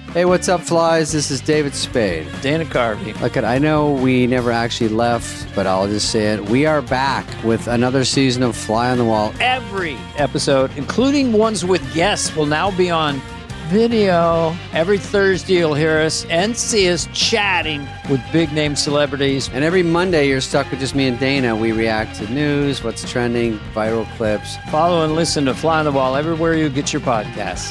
Hey, what's up, flies? This is David Spade. Dana Carvey. Look, I know we never actually left, but I'll just say it. We are back with another season of Fly on the Wall. Every episode, including ones with guests, will now be on video. Every Thursday, you'll hear us and see us chatting with big-name celebrities. And every Monday, you're stuck with just me and Dana. We react to news, what's trending, viral clips. Follow and listen to Fly on the Wall everywhere you get your podcasts.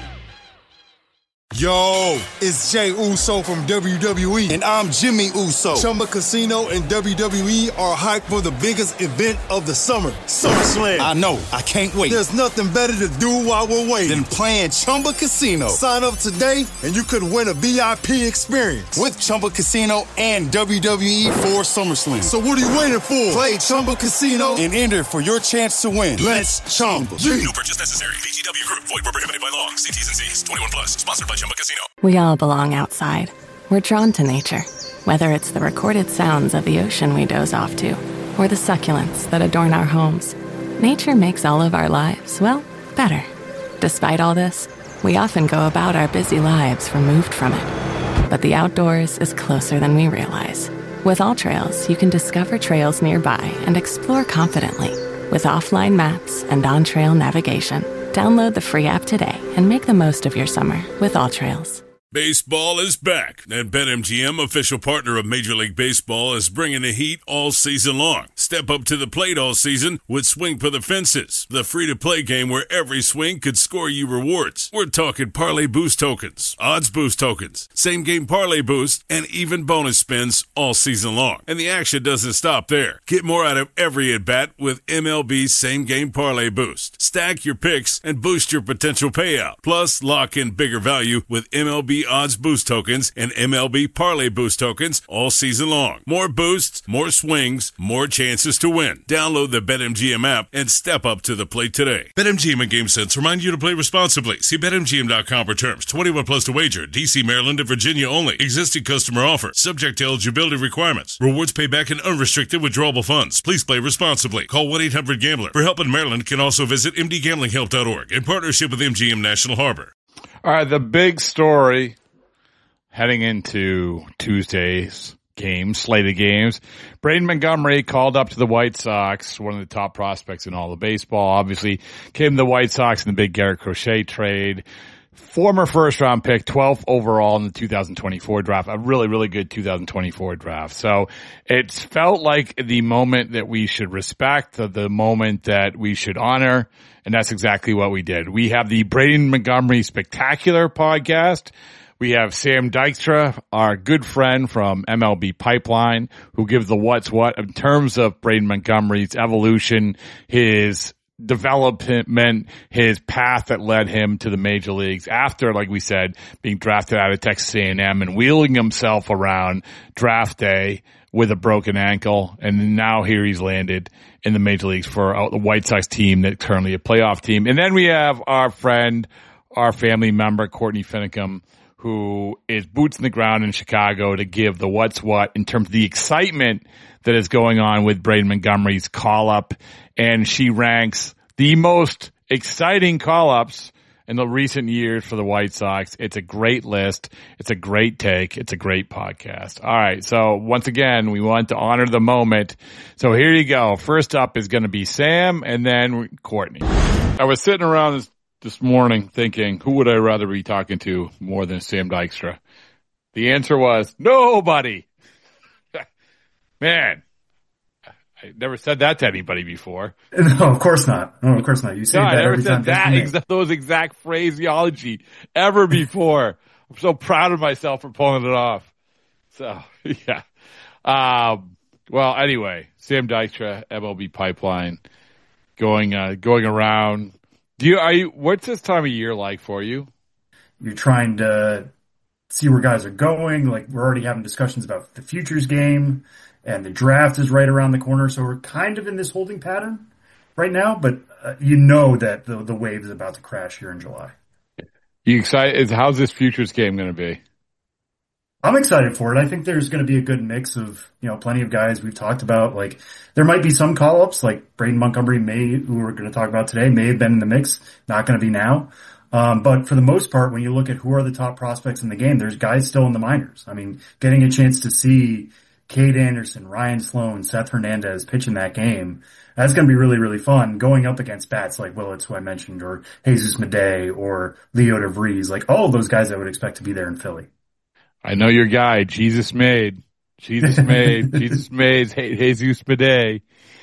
Yo, it's Jay Uso from WWE, and I'm Jimmy Uso. Chumba Casino and WWE are hyped for the biggest event of the summer, SummerSlam. I know, I can't wait. There's nothing better to do while we're waiting than playing Chumba Casino. Sign up today, and you could win a VIP experience with Chumba Casino and WWE for SummerSlam. So what are you waiting for? Play Chumba Casino and enter for your chance to win. Let's Chumba. No purchase necessary. VGW Group. Void where prohibited by law. See T's and C's. 21 plus. Sponsored by Chumba Casino. We all belong outside. We're drawn to nature, whether it's the recorded sounds of the ocean we doze off to, or the succulents that adorn our homes. Nature makes all of our lives, well, better. Despite all this, we often go about our busy lives removed from it. But the outdoors is closer than we realize. With AllTrails, you can discover trails nearby and explore confidently. With offline maps and on-trail navigation, download the free app today and make the most of your summer with AllTrails. Baseball is back, and BetMGM, official partner of Major League Baseball, is bringing the heat all season long. Step up to the plate all season with Swing for the Fences, the free-to-play game where every swing could score you rewards. We're talking parlay boost tokens, odds boost tokens, same-game parlay boost, and even bonus spins all season long. And the action doesn't stop there. Get more out of every at-bat with MLB same-game parlay boost. Stack your picks and boost your potential payout. Plus, lock in bigger value with MLB odds boost tokens and MLB parlay boost tokens all season long. More boosts, more swings, more chances to win. Download the BetMGM app and step up to the plate today. BetMGM and GameSense remind you to play responsibly. See BetMGM.com for terms. 21 plus to wager. DC, Maryland, and Virginia only. Existing customer offer. Subject to eligibility requirements. Rewards payback and unrestricted withdrawable funds. Please play responsibly. Call 1-800-GAMBLER. For help in Maryland, can also visit mdgamblinghelp.org in partnership with MGM National Harbor. All right, the big story heading into Tuesday's games, slate of games. Braden Montgomery called up to the White Sox, one of the top prospects in all of baseball. Obviously, came to the White Sox in the big Garrett Crochet trade. Former first-round pick, 12th overall in the 2024 draft. A really, really good 2024 draft. So it's felt like the moment that we should respect, the moment that we should honor, and that's exactly what we did. We have the Braden Montgomery Spectacular podcast. We have Sam Dykstra, our good friend from MLB Pipeline, who gives the what's what in terms of Braden Montgomery's evolution, his development, his path that led him to the major leagues after, like we said, being drafted out of Texas A&M and wheeling himself around draft day with a broken ankle. And now here he's landed in the major leagues for the White Sox team that's currently a playoff team. And then we have our friend, our family member, Courtney Finicum, who is boots in the ground in Chicago to give the what's what in terms of the excitement that is going on with Braden Montgomery's call-up. And she ranks the most exciting call-ups in the recent years for the White Sox. It's a great list. It's a great take. It's a great podcast. All right. So once again, we want to honor the moment. So here you go. First up is going to be Sam and then Courtney. I was sitting around this morning thinking, who would I rather be talking to more than Sam Dykstra? The answer was nobody. Man, I never said that to anybody before. No, of course not. No, of course not. You say that I never every said time. those exact phraseology ever before. I'm so proud of myself for pulling it off. So, yeah. Well, anyway, Sam Dykstra, MLB Pipeline, going around. What's this time of year like for you? You're trying to see where guys are going. Like, we're already having discussions about the futures game. And the draft is right around the corner, so we're kind of in this holding pattern right now. But you know that the wave is about to crash here in July. You excited? How's this futures game going to be? I'm excited for it. I think there's going to be a good mix of, plenty of guys we've talked about. Like, there might be some call-ups, like Braden Montgomery who we're going to talk about today, may have been in the mix, not going to be now. But for the most part, when you look at who are the top prospects in the game, there's guys still in the minors. I mean, getting a chance to see Cade Anderson, Ryan Sloan, Seth Hernandez pitch in that game, that's going to be really, really fun going up against bats like Willits, who I mentioned, or Jesus Madej, or Leo DeVries, like all of those guys I would expect to be there in Philly. I know your guy, Jesus Made, Jesus Madej, Jesus Madej.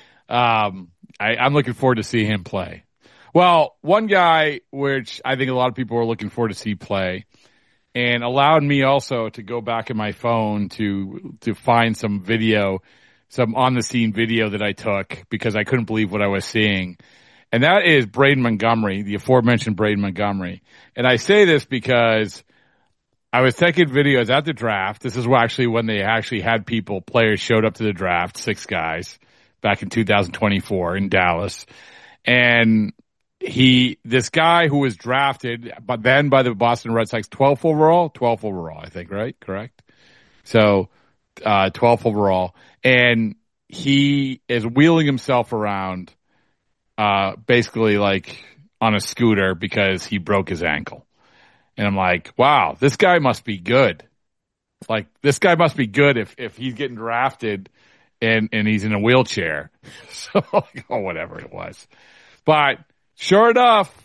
I'm looking forward to see him play. Well, one guy which I think a lot of people are looking forward to see play, and allowed me also to go back in my phone to find some video, some on the scene video that I took because I couldn't believe what I was seeing. And that is Braden Montgomery, the aforementioned Braden Montgomery. And I say this because I was taking videos at the draft. This is actually when they actually had players showed up to the draft, 6 guys back in 2024 in Dallas. And this guy who was drafted, but then by the Boston Red Sox, 12th overall, I think, right? Correct. So, 12th overall, and he is wheeling himself around, basically like on a scooter because he broke his ankle. And I'm like, wow, this guy must be good. Like, this guy must be good if he's getting drafted and he's in a wheelchair. So, whatever it was. But Sure enough,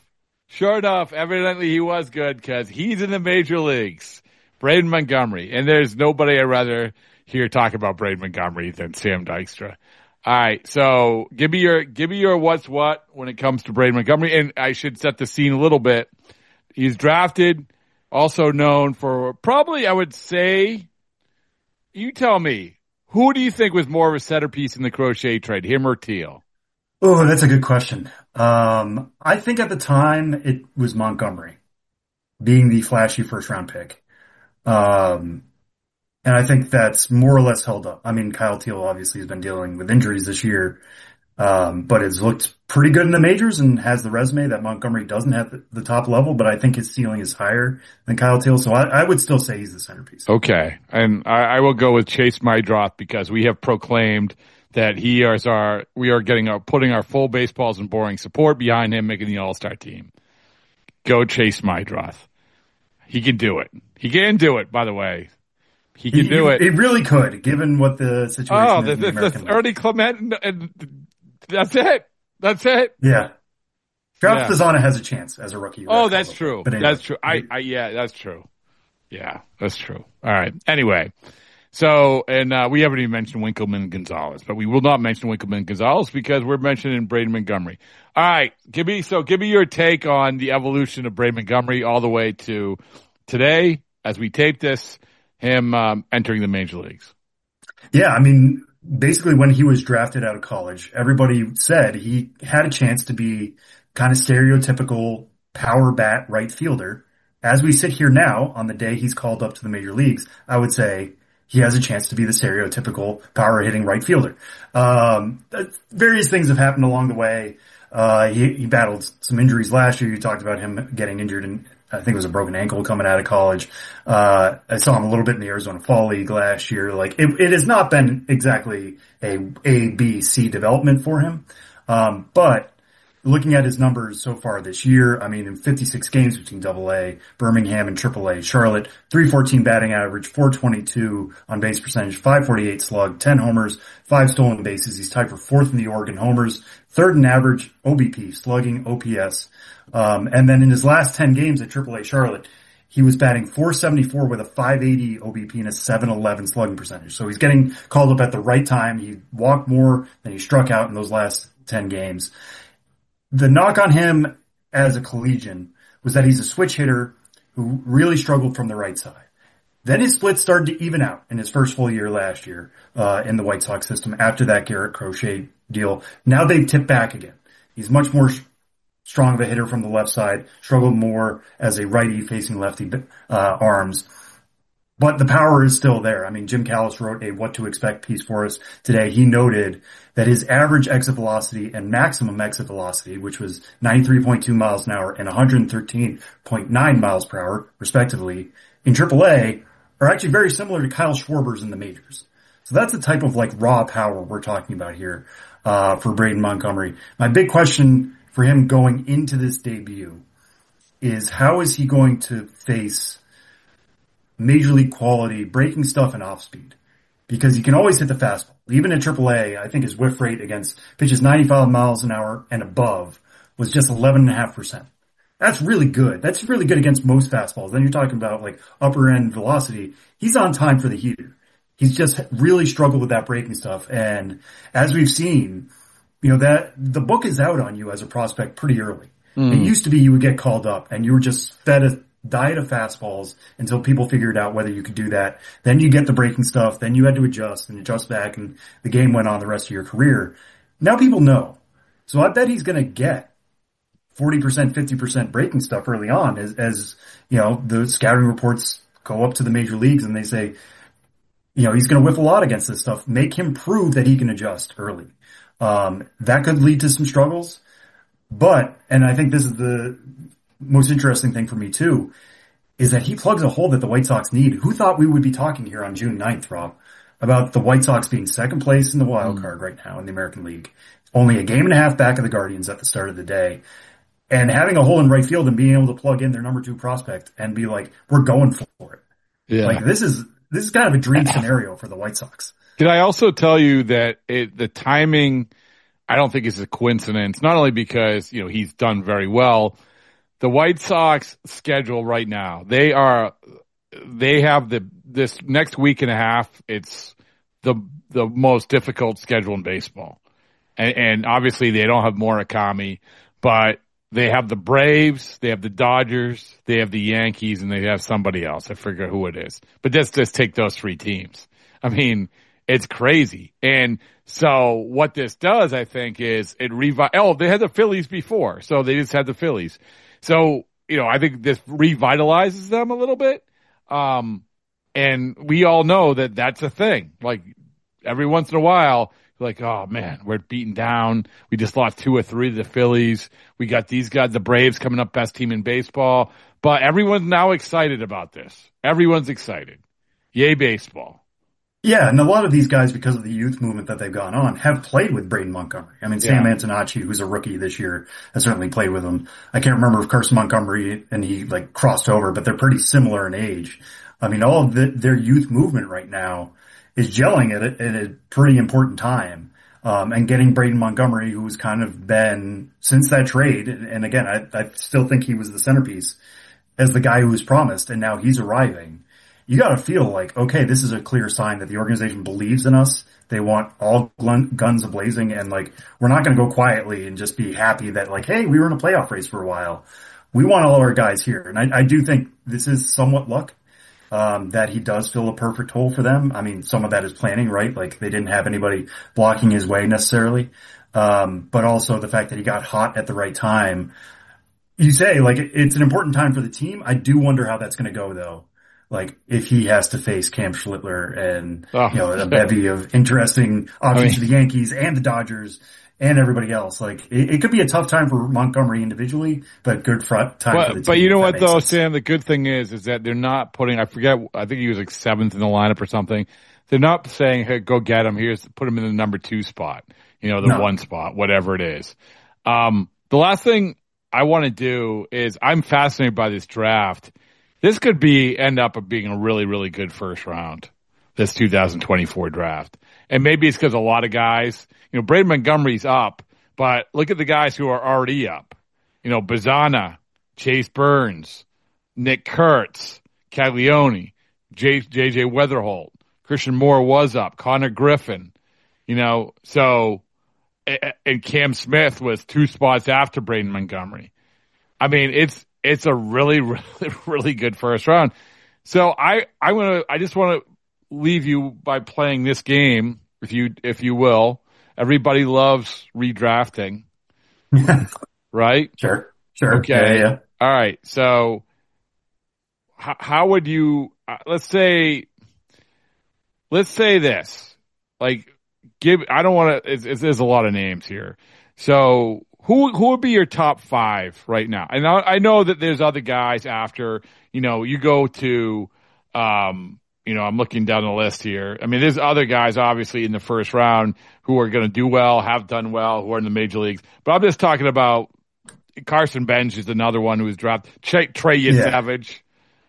evidently he was good because he's in the major leagues. Braden Montgomery. And there's nobody I'd rather hear talk about Braden Montgomery than Sam Dykstra. All right, so give me your what's what when it comes to Braden Montgomery. And I should set the scene a little bit. He's drafted, also known for probably, I would say, you tell me, who do you think was more of a centerpiece in the Crochet trade, him or Teal? Oh, that's a good question. I think at the time it was Montgomery being the flashy first round pick. And I think that's more or less held up. I mean, Kyle Teal obviously has been dealing with injuries this year, but has looked pretty good in the majors and has the resume that Montgomery doesn't have the top level, but I think his ceiling is higher than Kyle Teal. So I would still say he's the centerpiece. Okay. And I will go with Chase Meidroth because we have proclaimed that we are putting our full baseballs and boring support behind him, making the All-Star team. Go Chase Meidroth. He can do it. He can do it, by the way. He can do it. He really could, given what the situation is in the American League. Ernie Clement, and that's it. That's it. Yeah. Travis Pisana has a chance as a rookie. Oh, that's true. Anyway, that's true. Yeah, that's true. Yeah, that's true. All right. Anyway. So, and we haven't even mentioned Winkelman Gonzalez, but we will not mention Winkelman Gonzalez because we're mentioning Braden Montgomery. All right, give me your take on the evolution of Braden Montgomery all the way to today, as we tape this, him entering the major leagues. Yeah, I mean, basically when he was drafted out of college, everybody said he had a chance to be kind of stereotypical power bat right fielder. As we sit here now, on the day he's called up to the major leagues, I would say he has a chance to be the stereotypical power hitting right fielder. Various things have happened along the way. He battled some injuries last year. You talked about him getting injured in, I think it was a broken ankle coming out of college. I saw him a little bit in the Arizona Fall League last year. Like it has not been exactly a B, C development for him. But looking at his numbers so far this year, I mean, in 56 games between AA, Birmingham, and AAA, Charlotte, 314 batting average, 422 on base percentage, 548 slug, 10 homers, 5 stolen bases. He's tied for 4th in the Oregon homers, 3rd in average OBP, slugging, OPS. And then in his last 10 games at AAA Charlotte, he was batting 474 with a 580 OBP and a 711 slugging percentage. So he's getting called up at the right time. He walked more than he struck out in those last 10 games. The knock on him as a collegian was that he's a switch hitter who really struggled from the right side. Then his split started to even out in his first full year last year in the White Sox system after that Garrett Crochet deal. Now they've tipped back again. He's much more strong of a hitter from the left side, struggled more as a righty facing lefty arms. But the power is still there. I mean, Jim Callis wrote a What to Expect piece for us today. He noted that his average exit velocity and maximum exit velocity, which was 93.2 miles an hour and 113.9 miles per hour, respectively, in AAA, are actually very similar to Kyle Schwarber's in the majors. So that's the type of like raw power we're talking about here for Braden Montgomery. My big question for him going into this debut is how is he going to face major league quality breaking stuff and off speed? Because he can always hit the fastball. Even at AAA, I think his whiff rate against pitches 95 miles an hour and above was just 11.5%. That's really good. That's really good against most fastballs. Then you're talking about like upper end velocity. He's on time for the heater. He's just really struggled with that breaking stuff. And as we've seen, that the book is out on you as a prospect pretty early. It used to be you would get called up and you were just fed a diet of fastballs until people figured out whether you could do that. Then you get the breaking stuff. Then you had to adjust and adjust back, and the game went on the rest of your career. Now people know. So I bet he's going to get 40%, 50% breaking stuff early on as the scouting reports go up to the major leagues and they say, he's going to whiff a lot against this stuff. Make him prove that he can adjust early. That could lead to some struggles. And I think this is the most interesting thing for me too, is that he plugs a hole that the White Sox need. Who thought we would be talking here on June 9th, Rob, about the White Sox being second place in the wild card right now in the American League, only a game and a half back of the Guardians at the start of the day, and having a hole in right field and being able to plug in their number 2 prospect and be like, we're going for it. Yeah. Like this is kind of a dream scenario for the White Sox. Can I also tell you that the timing, I don't think is a coincidence, not only because, he's done very well. The White Sox schedule right now, they have this next week and a half. It's the most difficult schedule in baseball. And obviously they don't have Murakami, but they have the Braves, they have the Dodgers, they have the Yankees, and they have somebody else. I forget who it is. But just take those 3 teams. I mean, it's crazy. And so what this does, I think, is it they had the Phillies before, so they just had the Phillies. So, I think this revitalizes them a little bit. And we all know that that's a thing. Like, every once in a while, like, oh man, we're beaten down. We just lost 2 or 3 to the Phillies. We got these guys, the Braves, coming up, best team in baseball. But everyone's now excited about this. Everyone's excited. Yay, baseball. Yeah, and a lot of these guys, because of the youth movement that they've gone on, have played with Braden Montgomery. I mean, Sam Antonacci, who's a rookie this year, has certainly played with him. I can't remember if Carson Montgomery and he crossed over, but they're pretty similar in age. I mean, all of their youth movement right now is gelling at a pretty important time. And getting Braden Montgomery, who's kind of been, since that trade, and again, I still think he was the centerpiece, as the guy who was promised, and now he's arriving. You gotta feel like, okay, this is a clear sign that the organization believes in us. They want all guns blazing, and we're not gonna go quietly and just be happy that hey, we were in a playoff race for a while. We want all our guys here. And I do think this is somewhat luck, that he does fill a perfect hole for them. I mean, some of that is planning, right? They didn't have anybody blocking his way necessarily. But also the fact that he got hot at the right time. You say, it's an important time for the team. I do wonder how that's gonna go though. If he has to face Cam Schlittler and, a bevy of interesting options to the Yankees and the Dodgers and everybody else. It could be a tough time for Montgomery individually, but good time for the team. But you know what though, Sam, the good thing is that they're not putting, I think he was 7th in the lineup or something. They're not saying, hey, go get him. Put him in the number 2 spot, the 1 spot, whatever it is. The last thing I want to do is I'm fascinated by this draft. This could end up being a really, really good first round, this 2024 draft. And maybe it's because a lot of guys, Braden Montgomery's up, but look at the guys who are already up. Bazana, Chase Burns, Nick Kurtz, Caglione, J.J. Weatherholt, Christian Moore was up, Connor Griffin, so, and Cam Smith was 2 spots after Braden Montgomery. I mean, it's a really, really, really good first round. So I just want to leave you by playing this game, if you will. Everybody loves redrafting, right? Sure. Okay. Yeah. All right. So how would you, let's say this, I don't want to, there's a lot of names here. So who would be your top 5 right now? And I know that there's other guys after, you go to, I'm looking down the list here. I mean, there's other guys obviously in the first round who are going to do well, have done well, who are in the major leagues. But I'm just talking about, Carson Bench is another one who was drafted. Trey Savage,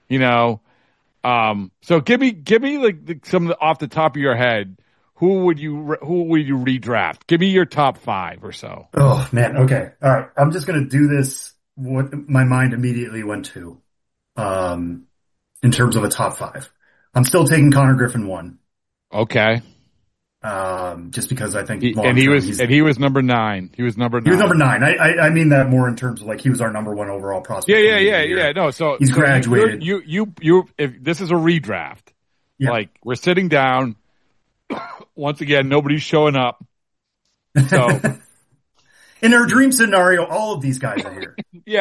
So give me like some off the top of your head. Who would you redraft? Give me your top 5 or so. Oh man. Okay. All right. I'm just going to do this. What my mind immediately went to, in terms of a top 5. I'm still taking Connor Griffin 1. Okay. Just because I think he was number 9. He was number 9. He was number 9. I mean that more in terms of like he was our number 1 overall prospect. Yeah. No, so he's graduated. You if this is a redraft, like we're sitting down. Once again, nobody's showing up. So in our dream scenario, all of these guys are here.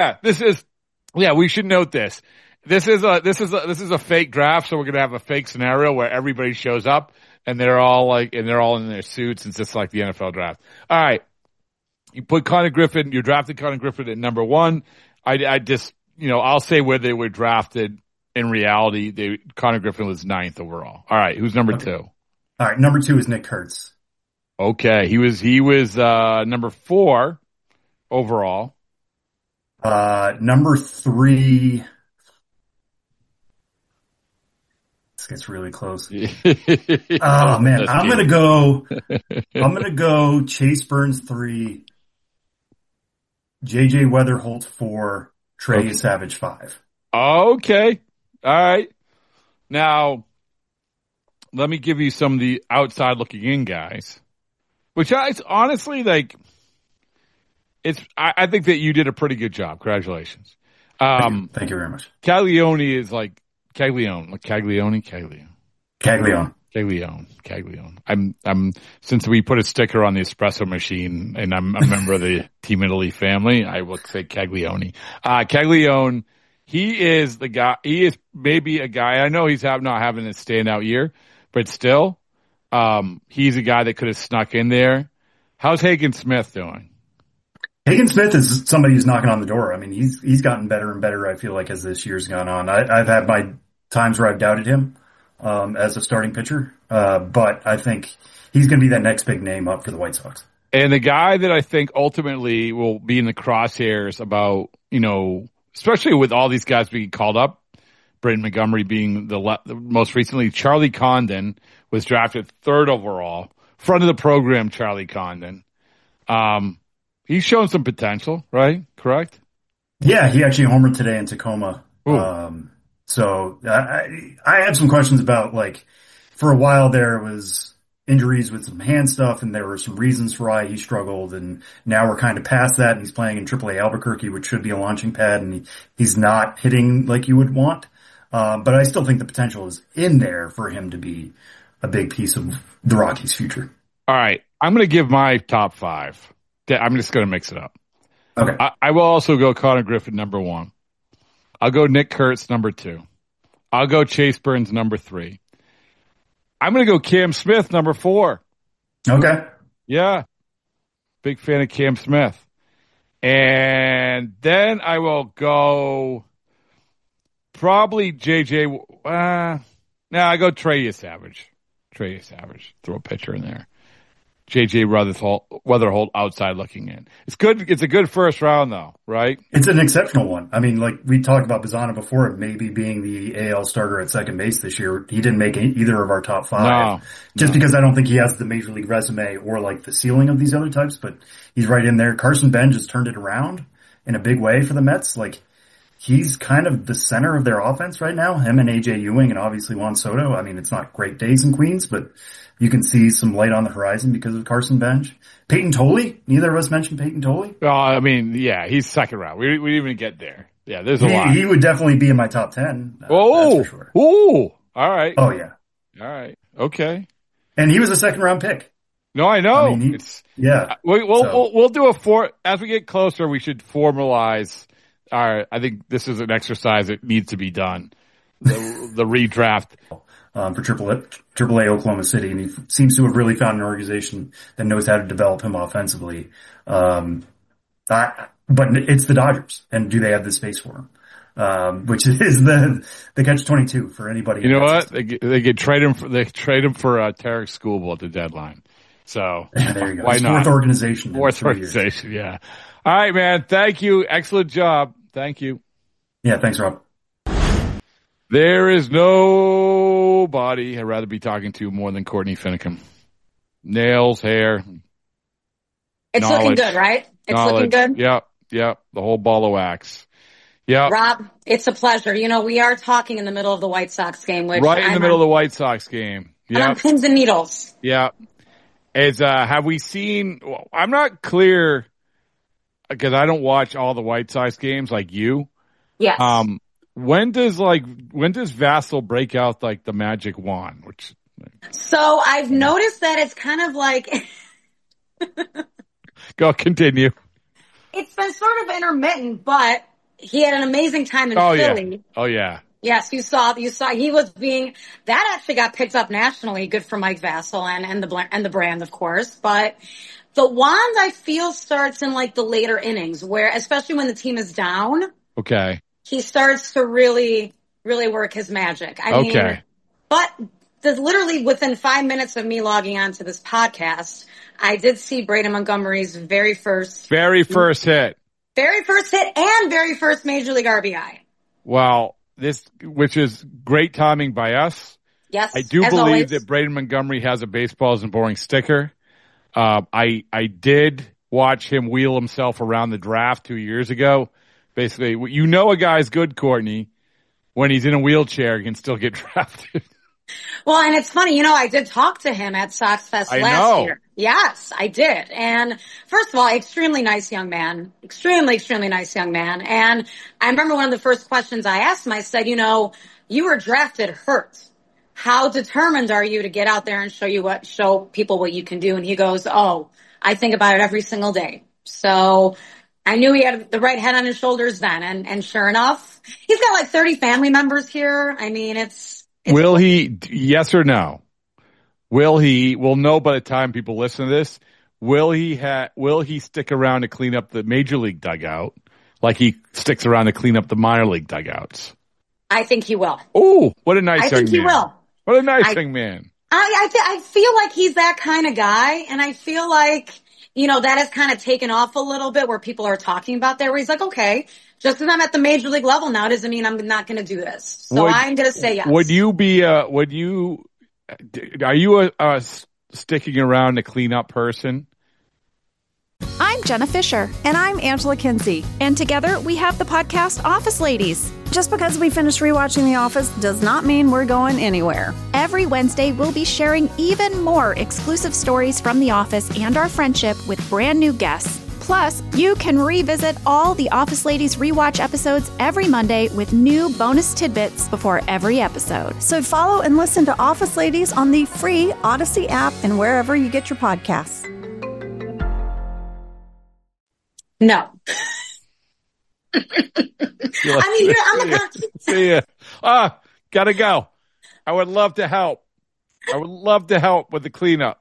We should note this. This is a fake draft, so we're gonna have a fake scenario where everybody shows up and they're all in their suits. It's just like the NFL draft. All right. You put Connor Griffin, you drafted Connor Griffin at number 1. I just, I'll say where they were drafted. In reality, Connor Griffin was 9th overall. All right. Who's number 2? All right, number 2 is Nick Kurtz. Okay, he was number 4 overall. Number 3. This gets really close. Oh man, I'm gonna go Chase Burns 3, JJ Weatherholt 4, Trey Savage 5. Okay, all right. Now, let me give you some of the outside looking in guys, which I honestly like. I think that you did a pretty good job. Congratulations. Thank you very much. Caglione is like Caglione. I'm since we put a sticker on the espresso machine and I'm a member of the Team Italy family, I will say Caglione. Caglione, he is the guy. He is maybe a guy. I know he's not having a standout year. But still, he's a guy that could have snuck in there. How's Hagen Smith doing? Hagen Smith is somebody who's knocking on the door. I mean, he's gotten better and better, I feel like, as this year's gone on. I've had my times where I've doubted him as a starting pitcher, but I think he's going to be that next big name up for the White Sox. And the guy that I think ultimately will be in the crosshairs about, especially with all these guys being called up, Braden Montgomery being the most recently. Charlie Condon was drafted 3rd overall. Front of the program, Charlie Condon. He's shown some potential, right? Correct? Yeah, he actually homered today in Tacoma. So I had some questions about, like, for a while there was injuries with some hand stuff and there were some reasons for why he struggled, and now we're kind of past that and he's playing in AAA Albuquerque, which should be a launching pad, and he's not hitting like you would want. But I still think the potential is in there for him to be a big piece of the Rockies' future. All right. I'm going to give my top 5. I'm just going to mix it up. Okay. I will also go Connor Griffin, number 1. I'll go Nick Kurtz, number 2. I'll go Chase Burns, number 3. I'm going to go Cam Smith, number 4. Okay. Yeah. Big fan of Cam Smith. And then I will go probably JJ. I go Trey Savage. Throw a pitcher in there. JJ Weatherholt outside looking in. It's good. It's a good first round though, right? It's an exceptional one. I mean, like we talked about Bazzana before, maybe being the AL starter at second base this year. He didn't make either of our top 5. Because I don't think he has the major league resume or like the ceiling of these other types, but he's right in there. Carson Bench has turned it around in a big way for the Mets. Like, he's kind of the center of their offense right now. Him and AJ Ewing and obviously Juan Soto. I mean, it's not great days in Queens, but you can see some light on the horizon because of Carson Bench. Peyton Tolley. Neither of us mentioned Peyton Tolley. I mean, yeah, he's second round. We didn't even get there. Yeah, there's a lot. He would definitely be in my top 10. That's for sure. All right. Oh, yeah. All right. Okay. And he was a second round pick. No, I know. I mean, We'll do as we get closer, we should formalize I think this is an exercise that needs to be done. The redraft. For AAA Oklahoma City, and he seems to have really found an organization that knows how to develop him offensively. But it's the Dodgers, and do they have the space for him? Which is the catch-22 for anybody. You know what? They could trade him for Tarek Schoolboy at the deadline. So there you go. Why not? Fourth organization. Yeah. All right, man. Thank you. Excellent job. Thank you. Yeah, thanks, Rob. There is nobody I'd rather be talking to more than Courtney Finicum. Nails, hair. It's knowledge, looking good, right? It's looking good? Yep. The whole ball of wax. Yeah. Rob, it's a pleasure. We are talking in the middle of the White Sox game. Which right in the middle of the White Sox game. Yeah. On pins and needles. Yeah. Have we seen, I'm not clear because I don't watch all the White Sox games like you. Yes. When does Vassell break out like the magic wand? So I've noticed that it's kind of like. Go continue. It's been sort of intermittent, but he had an amazing time in Philly. Yeah. Oh yeah. Yes, you saw he was that actually got picked up nationally. Good for Mike Vassell and the brand, of course. But the wand, I feel, starts in like the later innings where, especially when the team is down. Okay. He starts to really, really work his magic. I mean, but literally within 5 minutes of me logging on to this podcast, I did see Braden Montgomery's very first hit. Very first hit and very first Major League RBI. Well, which is great timing by us. Yes. I do believe that Braden Montgomery has a baseball isn't boring sticker. I did watch him wheel himself around the draft 2 years ago. Basically, a guy's good, Courtney, when he's in a wheelchair, he can still get drafted. Well, and it's funny, I did talk to him at Sox Fest last year. Yes, I did. And first of all, extremely nice young man. Extremely, extremely nice young man. And I remember one of the first questions I asked him, I said, you were drafted hurt. How determined are you to get out there and show people what you can do? And he goes, I think about it every single day. So I knew he had the right head on his shoulders then. And sure enough, he's got like 30 family members here. I mean, will he, yes or no? We'll know by the time people listen to this, will he stick around to clean up the major league dugout like he sticks around to clean up the minor league dugouts? I think he will. Oh, what a nice young man. I think he will. What a nice young man. I feel like he's that kind of guy, and I feel like, that has kind of taken off a little bit where people are talking about that, where he's like, okay, just because I'm at the major league level now doesn't mean I'm not going to do this. So I'm going to say yes. Are you a sticking around to clean up person? I'm Jenna Fisher. And I'm Angela Kinsey. And together we have the podcast Office Ladies. Just because we finished rewatching The Office does not mean we're going anywhere. Every Wednesday, we'll be sharing even more exclusive stories from The Office and our friendship with brand new guests. Plus, you can revisit all the Office Ladies rewatch episodes every Monday with new bonus tidbits before every episode. So follow and listen to Office Ladies on the free Odyssey app and wherever you get your podcasts. No. See ya. Gotta go. I would love to help. I would love to help with the cleanup.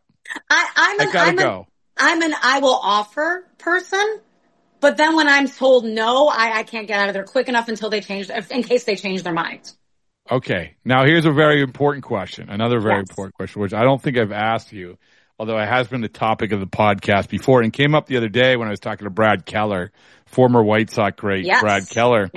I'm an I will offer person, but then when I'm told no, I can't get out of there quick enough in case they change their mind. Okay. Now here's a very important question. Another very important question, which I don't think I've asked you, although it has been the topic of the podcast before and came up the other day when I was talking to Brad Keller, former White Sox great Brad Keller,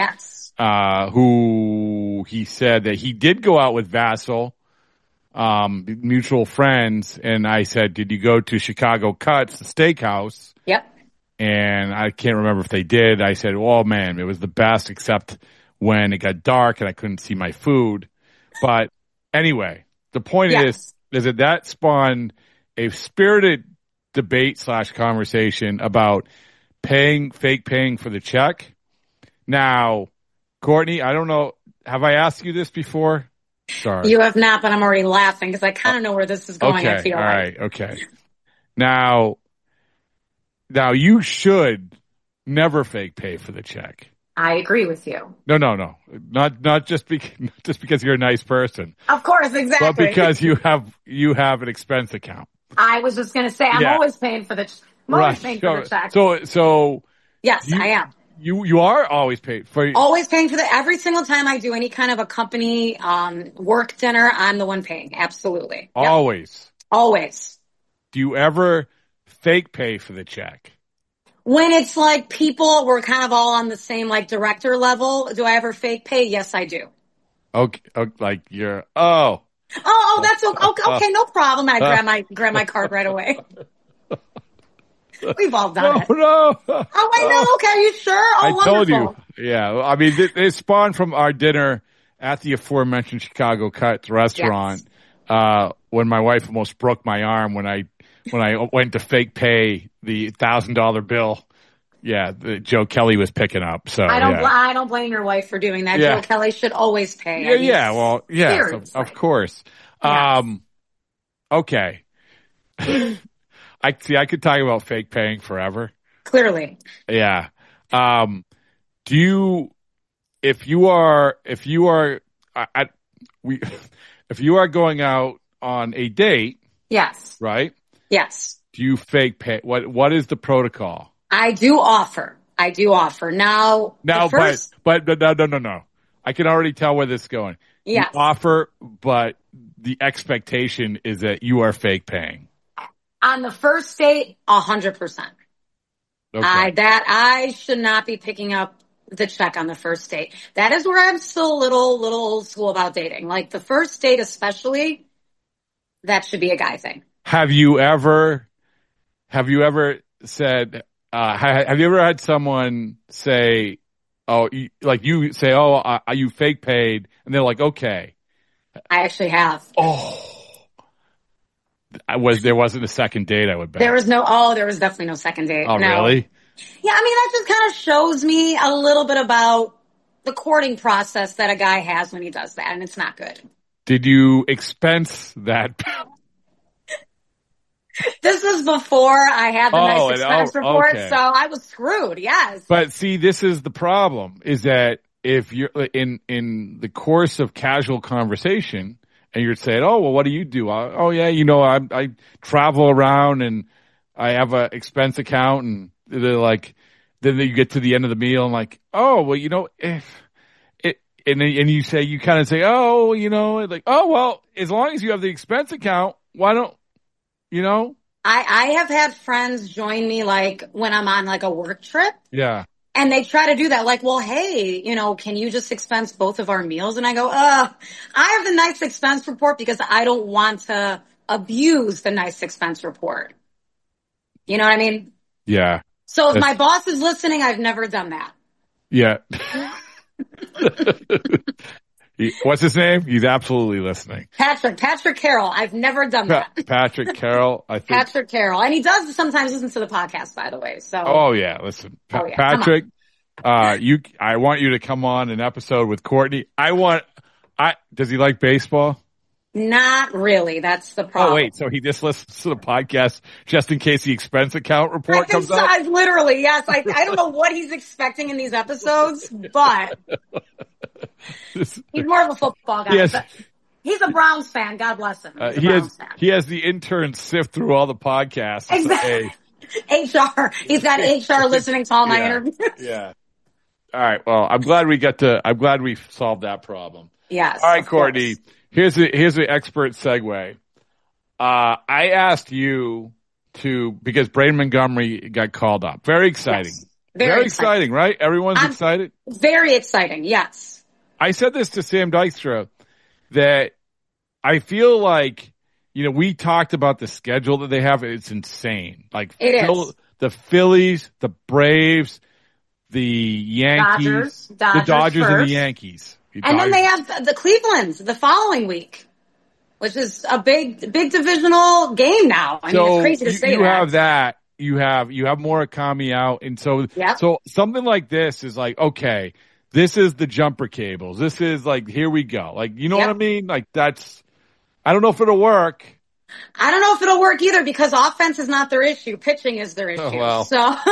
who he said that he did go out with Vassell, mutual friends, and I said, did you go to Chicago Cuts, the steakhouse? Yep. And I can't remember if they did. I said, oh man, it was the best except when it got dark and I couldn't see my food. But anyway, the point is that spawned a spirited debate / conversation about fake paying for the check. Now, Courtney, I don't know. Have I asked you this before? Sorry. You have not, but I'm already laughing because I kind of know where this is going. Okay, I feel all right, okay. Now you should never fake pay for the check. I agree with you. No. Not just because you're a nice person. Of course, exactly. But because you have an expense account. I was just going to say I'm always paying for the check. So yes, I am. You are always paid for always paying for every single time I do any kind of a company work dinner. I'm the one paying. Absolutely. Always. Always. Do you ever fake pay for the check? When it's like people, we're kind of all on the same like director level. Do I ever fake pay? Yes, I do. Okay, like you're, that's okay. No problem. I grab my card right away. We've all done it. No. Oh, I know. Okay, are you sure? Oh, I wonderful. told you. Yeah, I mean, it spawned from our dinner at the aforementioned Chicago Cuts restaurant. Yes. When my wife almost broke my arm when I went to fake pay the $1,000 bill. Yeah, Joe Kelly was picking up. So I don't blame your wife for doing that. Yeah. Joe Kelly should always pay. Of course. Yes. Okay. I could talk about fake paying forever. Clearly. Yeah. If you are going out on a date. Yes. Right? Yes. Do you fake pay? What is the protocol? I do offer. Now, no. I can already tell where this is going. Yes. You offer, but the expectation is that you are fake paying. On the first date, 100%. Okay. I should not be picking up the check on the first date. That is where I'm still a little old school about dating. Like the first date especially, that should be a guy thing. Have you ever said, have you ever had someone say, you say, you fake paid, and they're like, okay. I actually have. Oh. There wasn't a second date, I would bet. There was definitely no second date. Oh, no. Really? Yeah, I mean, that just kind of shows me a little bit about the courting process that a guy has when he does that, and it's not good. Did you expense that? This was before I had the nice expense report, so I was screwed, yes. But see, this is the problem, is that if you're in the course of casual conversation, and you're saying, oh, well, what do you do? I travel around and I have a expense account, and they're like, then you get to the end of the meal and like, oh, well, and you kind of say, oh, like, oh, well, as long as you have the expense account, why don't, I have had friends join me like when I'm on like a work trip. Yeah. And they try to do that, like, well, hey, can you just expense both of our meals? And I go, I have the nice expense report because I don't want to abuse the nice expense report. You know what I mean? Yeah. So if my boss is listening, I've never done that. Yeah. What's his name? He's absolutely listening. Patrick Carroll. I've never done that. Patrick Carroll, I think. Patrick Carroll. And he does sometimes listen to the podcast, by the way. So. Oh, yeah. Listen, Patrick, I want you to come on an episode with Courtney. Does he like baseball? Not really. That's the problem. Oh, wait. So he just listens to the podcast just in case the expense account report comes out? Literally, yes. I don't know what he's expecting in these episodes, but he's more of a football guy. But he's a Browns fan. God bless him. He has the intern sift through all the podcasts. Exactly. HR. He's got HR listening to all my interviews. Yeah. All right. Well, I'm glad we solved that problem. Yes. All right, Courtney. Here's the expert segue. I asked you because Braden Montgomery got called up. Very exciting. Yes. Very exciting, right? Everyone's excited? Very exciting, yes. I said this to Sam Dykstra that I feel like, we talked about the schedule that they have. It's insane. Like it is. The Phillies, the Braves, the Yankees, the Dodgers and the Yankees. And then they have the Clevelands the following week, which is a big divisional game now. I mean, it's crazy to say that. You have that. You have Murakami out. And so something like this is like, okay, this is the jumper cables. This is like, here we go. Like, you know what I mean? Like I don't know if it'll work. I don't know if it'll work either because offense is not their issue. Pitching is their issue. Oh, well.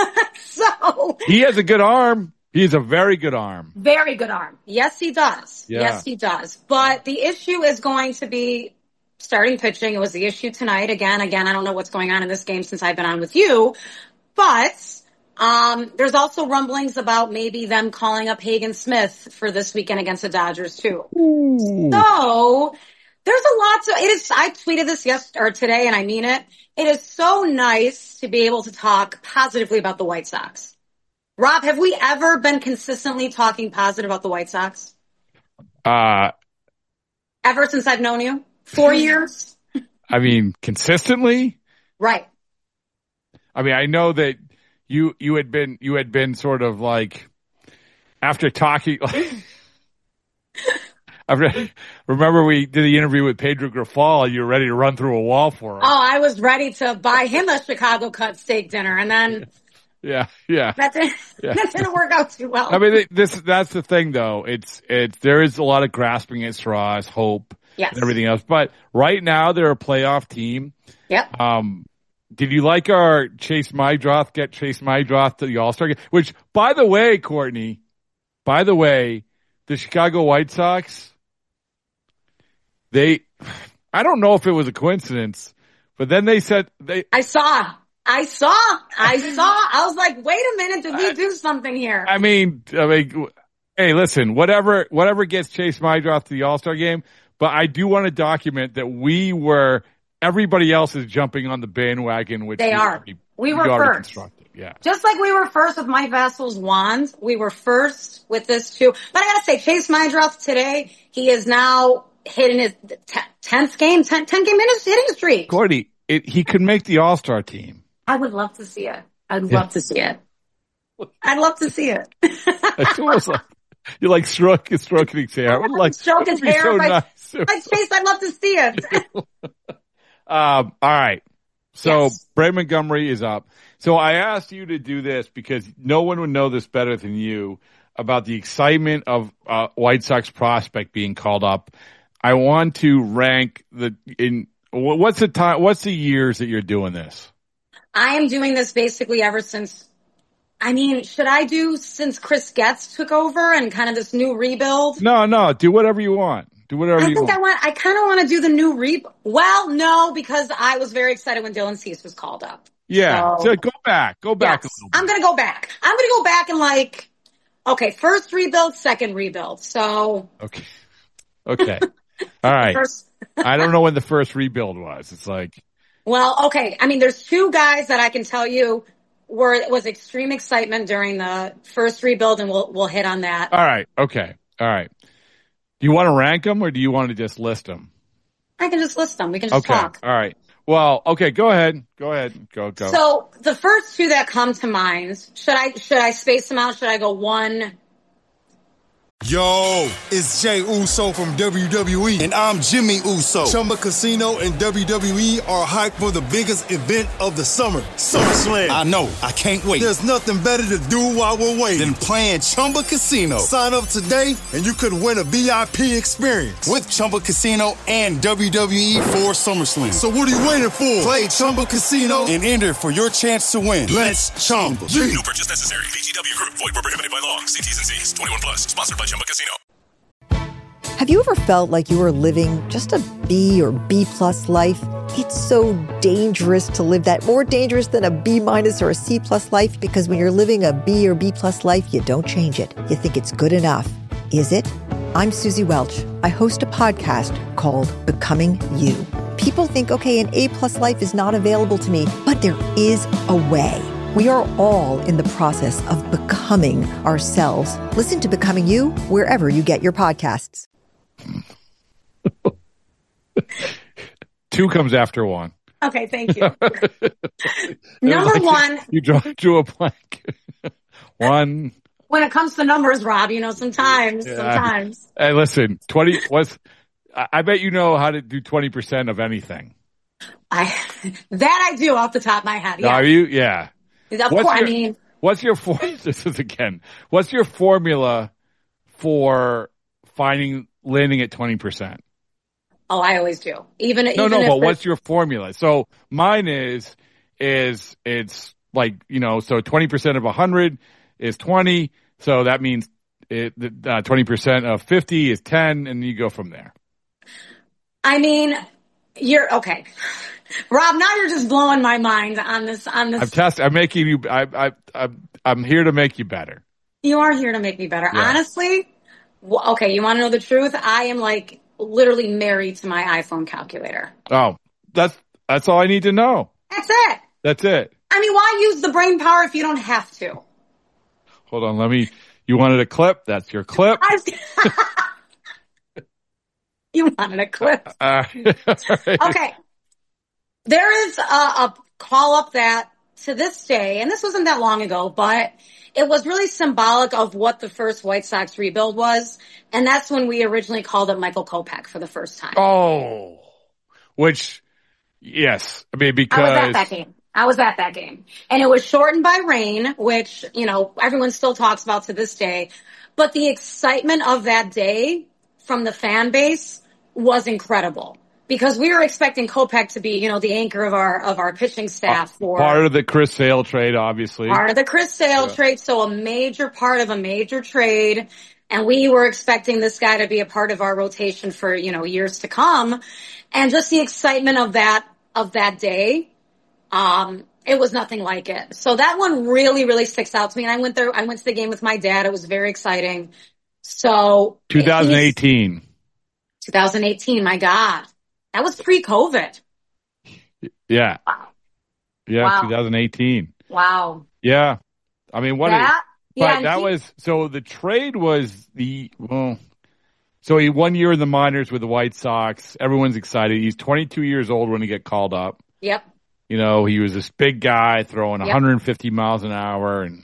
So he has a good arm. He's a very good arm. Very good arm. Yes, he does. Yeah. Yes, he does. But the issue is going to be starting pitching. It was the issue tonight. Again, I don't know what's going on in this game since I've been on with you. But there's also rumblings about maybe them calling up Hagen Smith for this weekend against the Dodgers too. Ooh. So There's a lot to it. I tweeted this today, and I mean it. It is so nice to be able to talk positively about the White Sox. Rob, have we ever been consistently talking positive about the White Sox? Ever since I've known you? 4 years? I mean, consistently? Right. I mean, I know that you had been sort of like after talking. Remember we did the interview with Pedro Grifol. You were ready to run through a wall for him. Oh, I was ready to buy him a Chicago cut steak dinner, and then yeah, that didn't work out too well. I mean, that's the thing, though. It's there is a lot of grasping at straws, hope, and everything else. But right now, they're a playoff team. Yep. Did you like our Chase Maedroth to the All-Star game? Which, by the way, Courtney, the Chicago White Sox. I don't know if it was a coincidence, but then they said I saw. I was like, wait a minute, did we do something here? I mean, hey, listen, whatever gets Chase Maedroth to the All-Star game, but I do want to document that everybody else is jumping on the bandwagon, which they are. We were first. Yeah. Just like we were first with Mike Vassal's wands, we were first with this too. But I gotta say, Chase Maedroth today, he is now hitting his 10th game, 10 game hitting streak. Courtney, he could make the All-Star team. I would love to see it. I'd love to see it. It's almost like you're like stroking his hair. I would like stroke his hair. So like nice. Chase, I'd love to see it. All right. So Bray Montgomery is up. So I asked you to do this because no one would know this better than you about the excitement of White Sox prospect being called up. I want to rank what's the years that you're doing this? I am doing this basically ever since, should I do since Chris Getz took over and kind of this new rebuild? No, do whatever you want. I kind of want to do the new rebuild. Well, no, because I was very excited when Dylan Cease was called up. Yeah. So go back a little bit. I'm going to go back. And first rebuild, second rebuild. So. Okay. All right. I don't know when the first rebuild was. It's like. Well, okay. There's two guys that I can tell you it was extreme excitement during the first rebuild, and we'll hit on that. All right. Okay. All right. Do you want to rank them, or do you want to just list them? I can just list them. We can just talk. All right. Well, okay. Go ahead. Go. So the first two that come to mind, should I space them out? Should I go one? Yo, it's Jey Uso from WWE, and I'm Jimmy Uso. Chumba Casino and WWE are hyped for the biggest event of the summer, SummerSlam. I know, I can't wait. There's nothing better to do while we're waiting than playing Chumba Casino. Sign up today, and you could win a VIP experience with Chumba Casino and WWE for SummerSlam. So what are you waiting for? Play Chumba Casino and enter for your chance to win. Let's Chumba. No purchase necessary. VGW Group. Void where prohibited by law. See T's and C's. 21 plus. Sponsored by Chumba Casino. Have you ever felt like you were living just a B or B plus life? It's so dangerous to live that, more dangerous than a B minus or a C plus life, because when you're living a B or B plus life, you don't change it. You think it's good enough. Is it? I'm Susie Welch. I host a podcast called Becoming You. People think, okay, an A plus life is not available to me, but there is a way. We are all in the process of becoming ourselves. Listen to Becoming You wherever you get your podcasts. 2 comes after 1. Okay, thank you. Number one. You drew a blank. 1. When it comes to numbers, Rob, sometimes. Hey, listen, 20 was. I bet you know how to do 20% of anything. I do off the top of my head. Yeah. Are you? Yeah. What's your What's your formula for landing at 20%? Oh, I always do. But what's your formula? So mine is it's like, so 20% of 100 is 20. So that means 20% of 50 is 10, and you go from there. You're okay. Rob, now you're just blowing my mind on this. I'm making you, I'm here to make you better. You are here to make me better. Yeah. Honestly, okay, you want to know the truth? I am like literally married to my iPhone calculator. Oh, that's all I need to know. That's it. That's it. I mean, why use the brain power if you don't have to? Hold on, you wanted a clip? That's your clip. You wanted a clip. Right. Okay. There is a call up that to this day, and this wasn't that long ago, but it was really symbolic of what the first White Sox rebuild was. And that's when we originally called up Michael Kopech for the first time. Oh, yes. I mean, because I was at that game. And it was shortened by rain, which, everyone still talks about to this day. But the excitement of that day from the fan base was incredible. Because we were expecting Kopech to be, the anchor of our pitching staff for part of the Chris Sale trade, obviously. Part of the Chris Sale trade, so a major part of a major trade. And we were expecting this guy to be a part of our rotation for, years to come. And just the excitement of that day, it was nothing like it. So that one really, really sticks out to me. And I went to the game with my dad. It was very exciting. So 2018. 2018, my God. That was pre-COVID. Yeah. Wow. Yeah, wow. 2018. Wow. Yeah. I mean, so the trade was so he 1 year in the minors with the White Sox. Everyone's excited. He's 22 years old when he get called up. Yep. He was this big guy throwing 150 miles an hour and,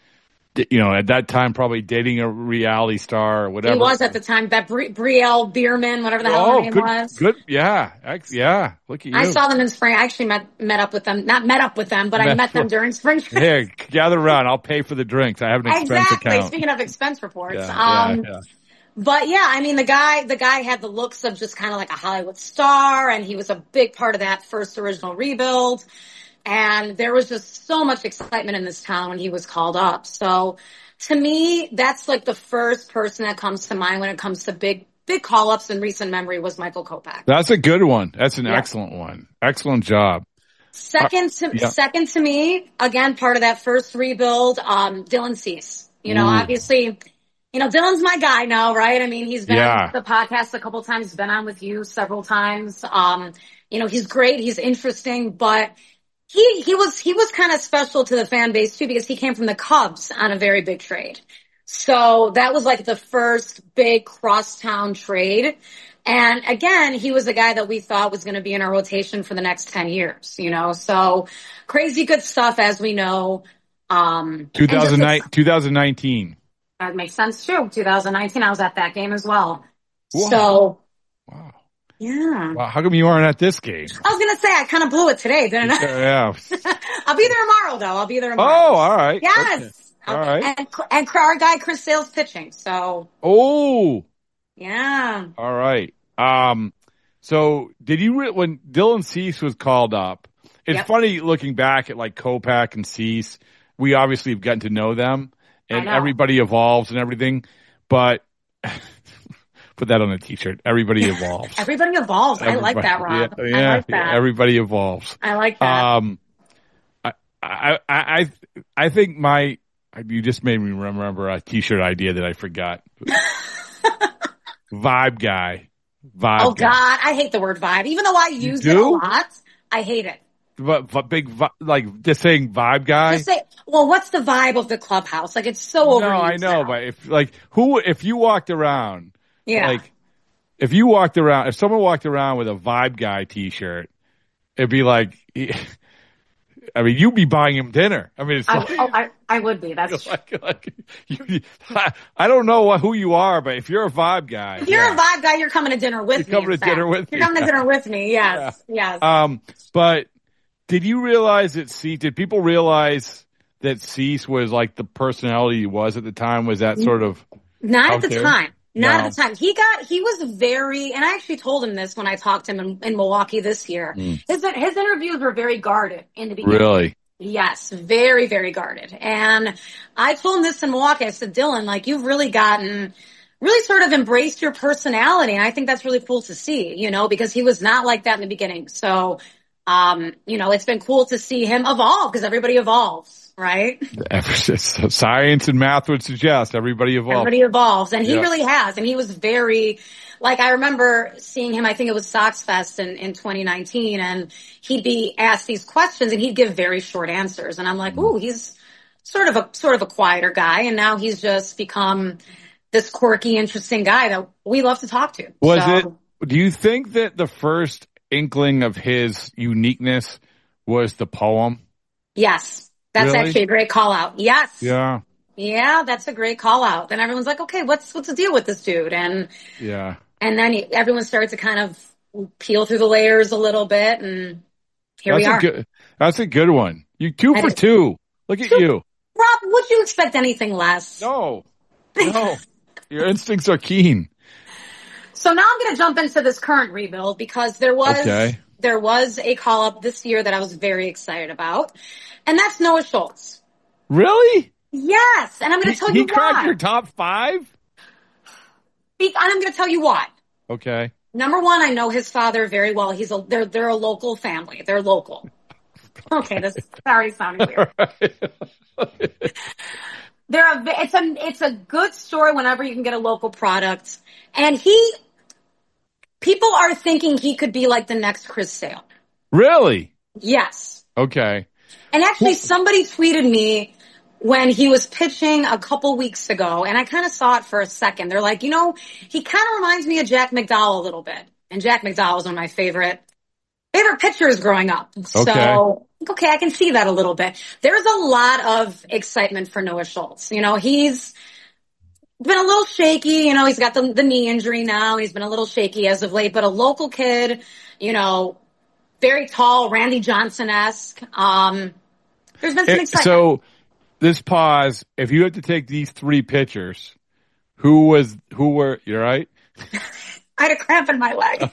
at that time probably dating a reality star or whatever. He was at the time, that Brielle Bierman, whatever the hell her name was. Good. Yeah. Yeah. Look at you. I saw them in spring. I actually met up with them. Not met up with them, but I met them during spring training. Here, gather around. I'll pay for the drinks. I have an expense account. Speaking of expense reports. Yeah. But yeah, I mean, the guy had the looks of just kind of like a Hollywood star, and he was a big part of that first original rebuild. And there was just so much excitement in this town when he was called up. So to me, that's like the first person that comes to mind when it comes to big call-ups in recent memory was Michael Kopech. That's a good one. That's an excellent one. Excellent job. Second to me, again, part of that first rebuild, Dylan Cease. Obviously, Dylan's my guy now, right? I mean, he's been on the podcast a couple times, been on with you several times. He's great. He's interesting, but he was kind of special to the fan base too, because he came from the Cubs on a very big trade. So that was like the first big crosstown trade. And again, he was a guy that we thought was going to be in our rotation for the next 10 years, so crazy good stuff, as we know. 2019. That makes sense too. 2019, I was at that game as well. Wow. So, wow. Yeah. Wow. How come you aren't at this game? I was going to say, I kind of blew it today, didn't I? Yeah. I'll be there tomorrow, though. Oh, all right. Yes. Okay. All right. And our guy, Chris Sale's pitching, so. Oh. Yeah. All right. So did you, when Dylan Cease was called up, it's funny looking back at like Kopech and Cease, we obviously have gotten to know them. And everybody evolves and everything, but put that on a t-shirt. Everybody evolves. Everybody evolves. I like that, Rob. Yeah, I like that. Everybody evolves. I like that. I think you just made me remember a t-shirt idea that I forgot. Vibe guy. Oh God, I hate the word vibe. Even though I use it a lot, I hate it. But like just saying vibe guy. Just say, well, what's the vibe of the clubhouse? Like it's so overused. No, I know, now. But if you walked around, if someone walked around with a vibe guy t-shirt, it'd be like, I mean, you'd be buying him dinner. I mean, it's I would be. That's true. I don't know who you are, but if you're a vibe guy, if you're a vibe guy, you're coming to dinner with me. You're coming to dinner with me. You're coming to dinner with me. Yes, yes. But did you realize that did people realize that Cease was like the personality he was at the time? Was that sort of not at the time? Not at the time. He was very, and I actually told him this when I talked to him in Milwaukee this year. His interviews were very guarded in the beginning. Really? Yes, very, very guarded. And I told him this in Milwaukee. I said, Dylan, like you've really sort of embraced your personality. And I think that's really cool to see, because he was not like that in the beginning. So, it's been cool to see him evolve because everybody evolves, right? Science and math would suggest everybody evolves. Everybody evolves. And he really has. And he was very, Like, I remember seeing him, I think it was Sox Fest in 2019, and he'd be asked these questions and he'd give very short answers. And I'm like, ooh, he's sort of a quieter guy. And now he's just become this quirky, interesting guy that we love to talk to. Do you think that the first inkling of his uniqueness was the poem? Yes. That's really? Actually a great call out. Yes. Yeah. Yeah, that's a great call out. Then everyone's like, okay, what's the deal with this dude? And then everyone started to kind of peel through the layers a little bit, and we are. That's a good one. You 2 for 2. Look at you. Rob, would you expect anything less? No. Your instincts are keen. So now I'm going to jump into this current rebuild because there was a call up this year that I was very excited about, and that's Noah Schultz. Really? Yes, and I'm going to tell you why. He cracked your top 5? And I'm going to tell you why. Okay. Number one, I know his father very well. They're a local family. They're local. Okay, this is sorry sounding weird. It's a good story whenever you can get a local product. And people are thinking he could be like the next Chris Sale. Really? Yes. Okay. And actually somebody tweeted me when he was pitching a couple weeks ago, and I kind of saw it for a second. They're like, he kind of reminds me of Jack McDowell a little bit. And Jack McDowell was one of my favorite pitchers growing up. So, okay, I can see that a little bit. There's a lot of excitement for Noah Schultz. He's been a little shaky. He's got the knee injury now. He's been a little shaky as of late, but a local kid, very tall, Randy Johnson-esque. There's been some excitement. So, this pause, if you had to take these 3 pitchers, who were, you right? I had a cramp in my leg.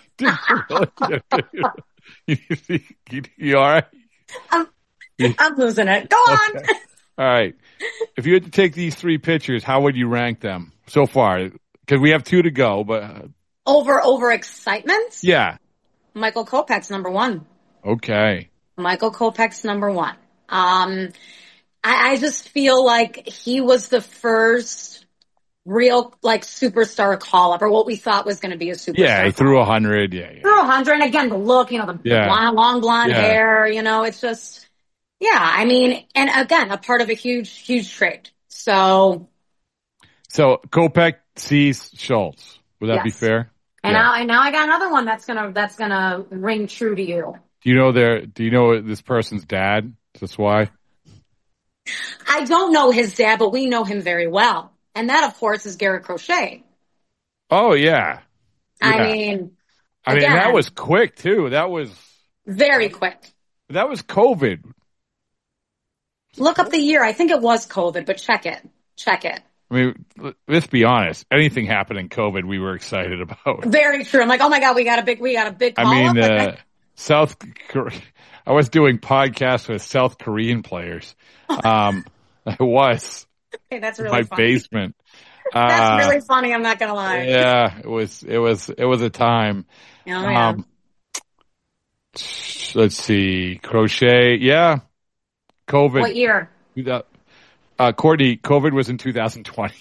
You all right? I'm losing it. Go on. Okay. All right. If you had to take these 3 pitchers, how would you rank them so far? Because we have 2 to go, but over excitement? Yeah. Michael Kopech's number 1. Okay. Michael Kopech's number 1. I just feel like he was the first real, superstar call-up, or what we thought was going to be a superstar. Yeah, he threw 100. Yeah. Threw 100, and again, the look, long blonde hair, it's just, and again, a part of a huge, huge trade. So Kopech sees Schultz. Would that be fair? And now I got another one that's gonna ring true to you. Do you know this person's dad? That's why. I don't know his dad, but we know him very well. And that, of course, is Garrett Crochet. Oh, yeah. I mean, that was quick, too. That was very quick. That was COVID. Look up the year. I think it was COVID, but check it. I mean, let's be honest. Anything happened in COVID, we were excited about. Very true. I'm like, oh my God, we got a big call-up. South Korea. I was doing podcasts with South Korean players. I was. Okay, that's really funny. Basement. That's really funny. I'm not gonna lie. Yeah, it was a time. Oh, yeah. Let's see, Crochet. Yeah, COVID. What year? Courtney, COVID was in 2020.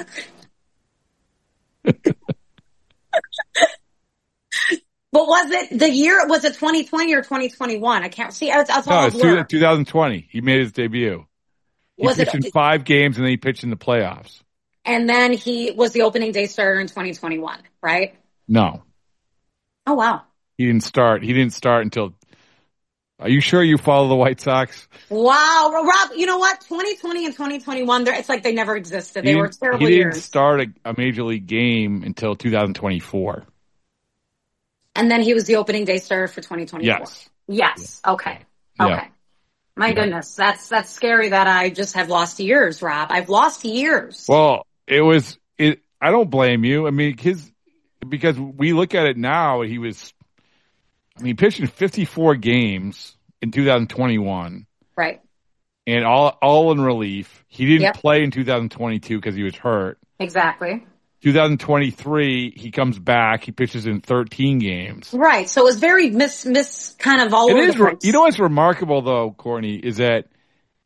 But was it the year? Was it 2020 or 2021? I can't see. It's 2020. He made his debut. He pitched in 5 games, and then he pitched in the playoffs. And then he was the opening day starter in 2021, right? No. Oh, wow. He didn't start until. Are you sure you follow the White Sox? Wow, Rob. You know what? 2020 and 2021, it's like they never existed. They were terrible years. He didn't start a major league game until 2024. And then he was the opening day starter for 2024. Yes. Okay. Yeah. My goodness, that's scary that I just have lost years, Rob. I've lost years. Well, I don't blame you. I mean, because we look at it now, he pitched in 54 games in 2021. Right. And all in relief. He didn't play in 2022 because he was hurt. Exactly. 2023, he comes back. He pitches in 13 games. Right. So it was very miss kind of all over the place. You know what's remarkable, though, Courtney, is that,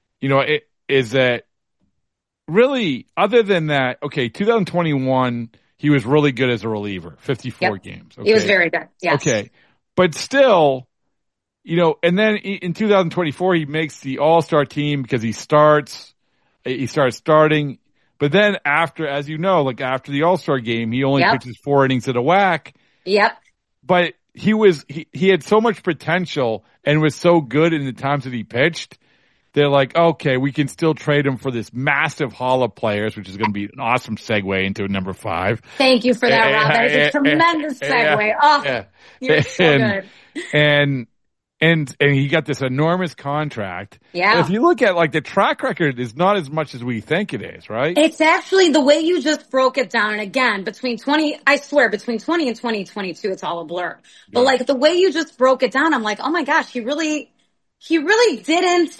really, other than that, okay, 2021, he was really good as a reliever. 54 games. Okay. He was very good. Yes. Okay, but still, and then in 2024 he makes the All-Star team because he starts starting. But then after the All-Star game, he only pitches 4 innings at a whack. Yep. But he had so much potential and was so good in the times that he pitched. They're like, okay, we can still trade him for this massive haul of players, which is going to be an awesome segue into number 5. Thank you for that, Rob. That is a tremendous segue. You're so good. And he got this enormous contract. Yeah. But if you look at the track record is not as much as we think it is, right? It's actually the way you just broke it down. And again, between 20 and 2022, it's all a blur. But the way you just broke it down, I'm like, oh my gosh, he really didn't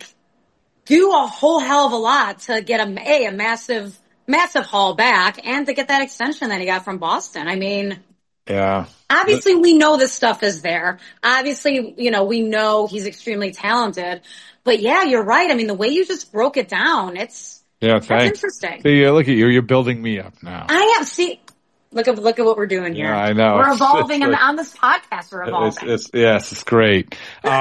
do a whole hell of a lot to get a massive haul back and to get that extension that he got from Boston. I mean, yeah. Obviously, we know this stuff is there. Obviously, we know he's extremely talented. But yeah, you're right. I mean, the way you just broke it down, that's interesting. See, look at you. You're building me up now. I am. See, look at what we're doing here. Yeah, I know. We're evolving on this podcast. We're evolving. It's great.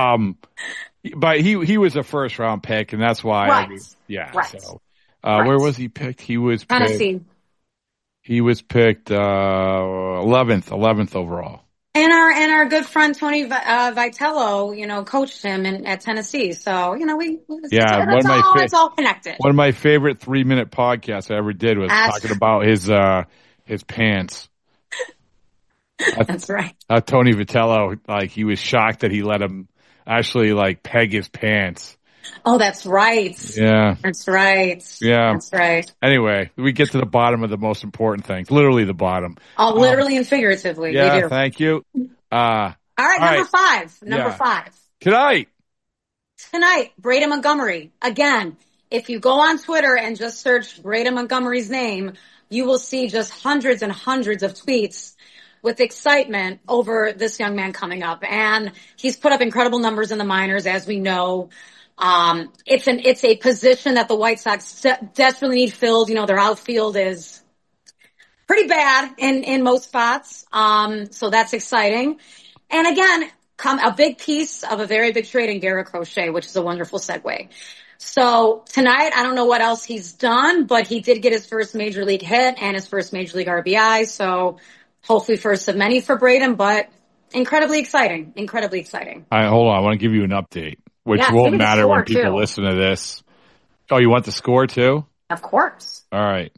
But he was a first round pick, and that's why. Right. So, where was he picked? He was Tennessee. He was picked 11th overall. And our good friend Tony Vitello, coached him at Tennessee. So it's all connected. One of my favorite 3-minute podcasts I ever did was talking about his pants. That's right. Tony Vitello, he was shocked that he let him actually peg his pants. Oh, that's right. Yeah. That's right. Yeah. That's right. Anyway, we get to the bottom of the most important things. Literally the bottom. Oh, literally and figuratively. Yeah, we do. Thank you. All right, number 5. Number 5. Tonight, Braden Montgomery. Again, if you go on Twitter and just search Braden Montgomery's name, you will see just hundreds and hundreds of tweets with excitement over this young man coming up. And he's put up incredible numbers in the minors, as we know. It's a position that the White Sox desperately need filled. Their outfield is pretty bad in most spots. So that's exciting. And again, a big piece of a very big trade in Garrett Crochet, which is a wonderful segue. So tonight, I don't know what else he's done, but he did get his first major league hit and his first major league RBI. So hopefully first of many for Braden, but incredibly exciting. Incredibly exciting. All right, hold on. I want to give you an update. Which won't matter when people listen to this. Oh, you want the score too? Of course. All right.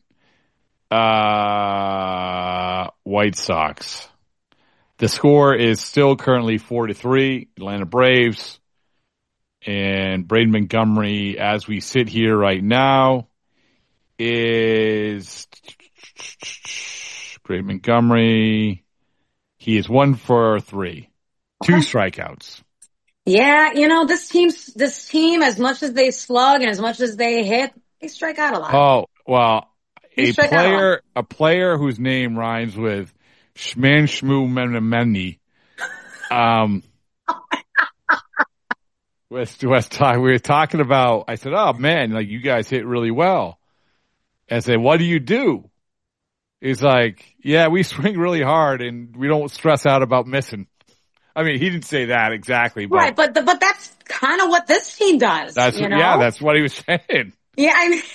White Sox. The score is still currently 4-3, Atlanta Braves. And Braden Montgomery, as we sit here right now, is Braden Montgomery. He is 1 for 3. 2 strikeouts. Yeah, this team, as much as they slug and as much as they hit, they strike out a lot. Oh, well, a player whose name rhymes with Shman Shmoo Menemeni, we were talking about, I said, oh man, you guys hit really well. And I said, what do you do? He's like, yeah, we swing really hard and we don't stress out about missing. I mean, he didn't say that exactly, but right. But that's kind of what this team does. Yeah, that's what he was saying. Yeah, I mean,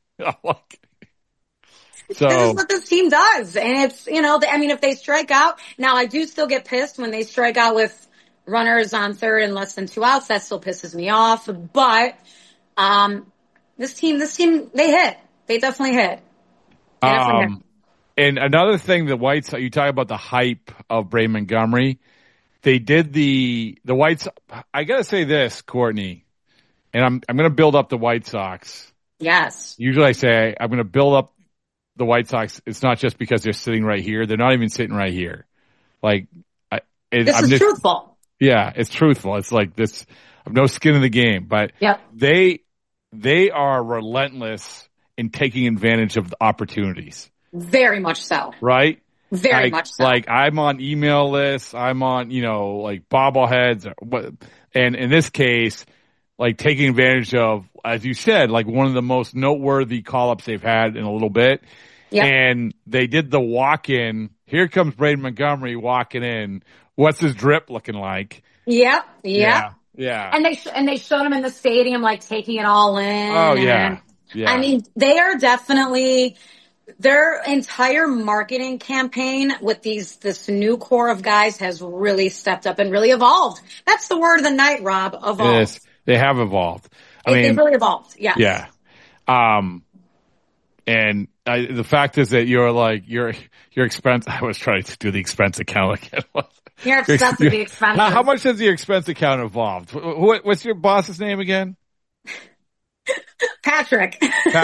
so this is what this team does, and it's if they strike out. Now, I do still get pissed when they strike out with runners on third and less than 2 outs. That still pisses me off. But this team, they hit. They definitely hit. And another thing, the White Sox, you talk about the hype of Braden Montgomery. They did the White Sox. I gotta say this, Courtney, and I'm gonna build up the White Sox. Yes. Usually I say I'm gonna build up the White Sox. It's not just because they're sitting right here. They're not even sitting right here. This is truthful. Yeah, it's truthful. It's like this. I've no skin in the game, but they are relentless in taking advantage of the opportunities. Very much so. Right? Very much so. I'm on email lists. I'm on, bobbleheads. And in this case, taking advantage of, as you said, one of the most noteworthy call-ups they've had in a little bit. Yep. And they did the walk-in. Here comes Braden Montgomery walking in. What's his drip looking like? Yep. Yeah. And they showed him in the stadium, like taking it all in. Oh, yeah. I mean, they are definitely, their entire marketing campaign with this new core of guys has really stepped up and really evolved. That's the word of the night, Rob. Evolved. Yes, they have evolved. They've really evolved. Yes. Yeah. And the fact is that you're like, your expense, I was trying to do the expense account again. You're obsessed with the expenses. How much has your expense account evolved? What's your boss's name again? Patrick.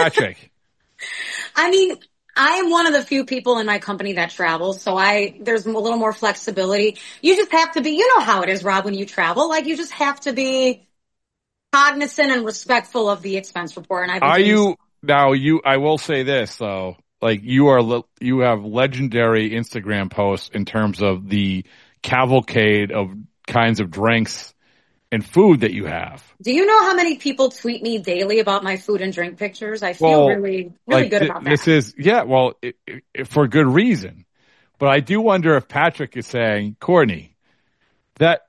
I mean, I am one of the few people in my company that travels, so there's a little more flexibility. You just have to be, you know how it is, Rob, when you travel. Like, you just have to be cognizant and respectful of the expense report. And I will say this though, like you have legendary Instagram posts in terms of the cavalcade of kinds of drinks and food that you have. Do you know how many people tweet me daily about my food and drink pictures? I feel really good about that. This is, for good reason. But I do wonder if Patrick is saying, Courtney, that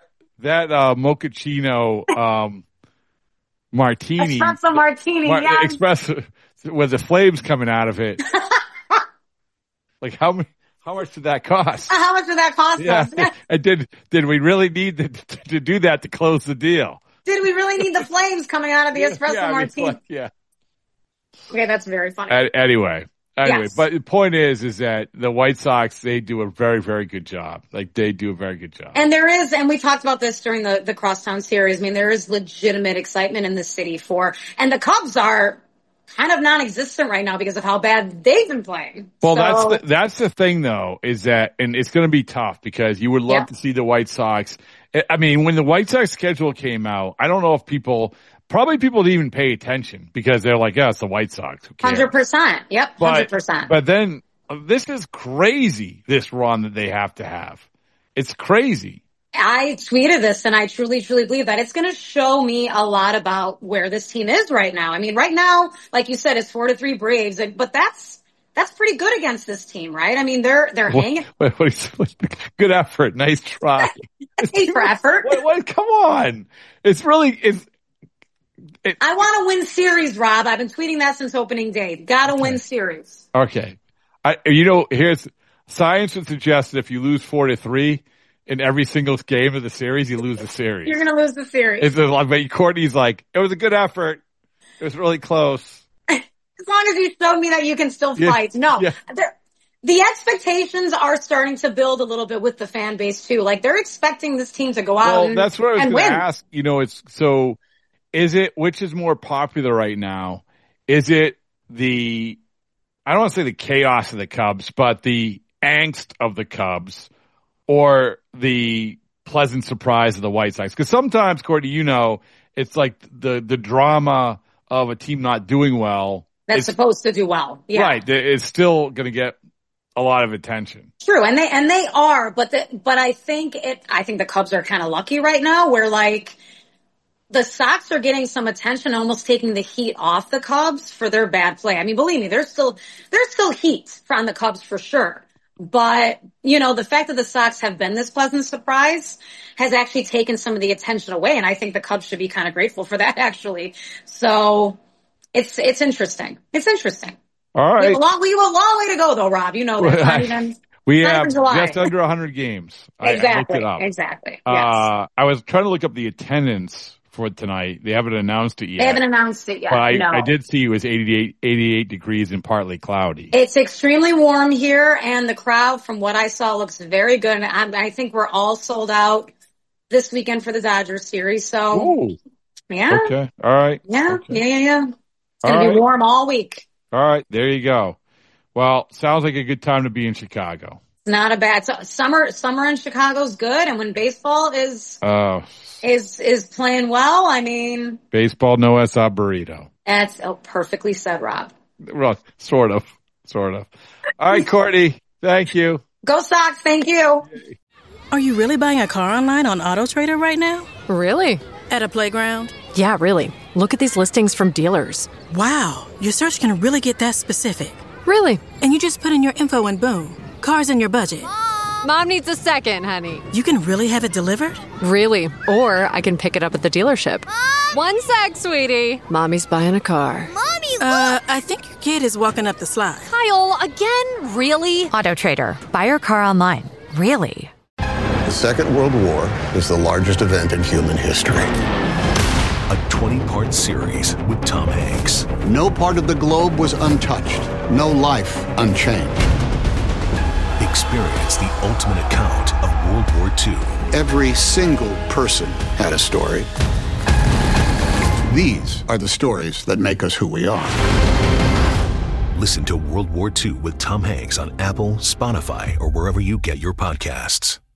mochaccino, martini. Espresso martini, yes. Espresso with the flames coming out of it. Like how much did that cost? How much did that cost us? And did we really need to do that to close the deal? Did we really need the flames coming out of the espresso martini? Yeah. Okay, that's very funny. Anyway, yes. But the point is that the White Sox, they do a very, very good job. Like they do a very good job. And and we talked about this during the Crosstown series. I mean, there is legitimate excitement in the city and the Cubs are kind of non-existent right now because of how bad they've been playing. Well, that's the thing though, is that, and it's going to be tough because you would love to see the White Sox. I mean, when the White Sox schedule came out, I don't know if people didn't even pay attention because they're like, it's the White Sox. 100%. Yep. 100%. But then this is crazy, this run that they have to have. It's crazy. I tweeted this and I truly, truly believe that it's going to show me a lot about where this team is right now. I mean, right now, like you said, it's 4-3 Braves, but that's pretty good against this team, right? I mean, they're hanging. Good effort. Nice try. Thanks for effort. Come on. I want to win series, Rob. I've been tweeting that since opening day. Got to win series. Okay. Here's science would suggest that if you lose 4-3 in every single game of the series, you lose the series. You're going to lose the series. But Courtney's like, it was a good effort. It was really close. As long as you showed me that you can still fight. No. Yeah. The expectations are starting to build a little bit with the fan base too. Like they're expecting this team to go out and win. That's what I was going to ask. Is it, which is more popular right now? Is it I don't want to say the chaos of the Cubs, but the angst of the Cubs or the pleasant surprise of the White Sox? Because sometimes, Courtney, it's like the drama of a team not doing well. That's supposed to do well. Yeah. Right. It's still going to get a lot of attention. True. And they are, but I think the Cubs are kind of lucky right now where like the Sox are getting some attention, almost taking the heat off the Cubs for their bad play. I mean, believe me, there's still heat on the Cubs for sure. But, the fact that the Sox have been this pleasant surprise has actually taken some of the attention away. And I think the Cubs should be kind of grateful for that, actually. So it's interesting. It's interesting. All right. We have a long way to go, though, Rob. We have just under 100 games. Exactly. I looked it up. Exactly. Yes. I was trying to look up the attendance for tonight. They haven't announced it yet. But I did see it was 88 degrees and partly cloudy. It's extremely warm here, and the crowd, from what I saw, looks very good. And I think we're all sold out this weekend for the Dodgers series. So, yeah. Okay. All right. Yeah. Okay. Yeah. It's going to be warm all week. All right. There you go. Well, sounds like a good time to be in Chicago. Not a bad summer in Chicago is good, and when baseball is playing well, I mean, baseball no esa burrito. That's perfectly said, Rob. Well, sort of. All right, Courtney, thank you. Go Sox, thank you. Are you really buying a car online on AutoTrader right now? Really? At a playground? Yeah, really. Look at these listings from dealers. Wow, your search can really get that specific. Really? And you just put in your info and boom, car's in your budget. Mom needs a second, honey. You can really have it delivered? Really. Or I can pick it up at the dealership. Mom! 1 sec, sweetie. Mommy's buying a car. Mommy, look! I think your kid is walking up the slide. Kyle, again? Really? AutoTrader. Buy your car online. Really? The Second World War is the largest event in human history. A 20-part series with Tom Hanks. No part of the globe was untouched. No life unchanged. Experience the ultimate account of World War II. Every single person had a story. These are the stories that make us who we are. Listen to World War II with Tom Hanks on Apple, Spotify, or wherever you get your podcasts.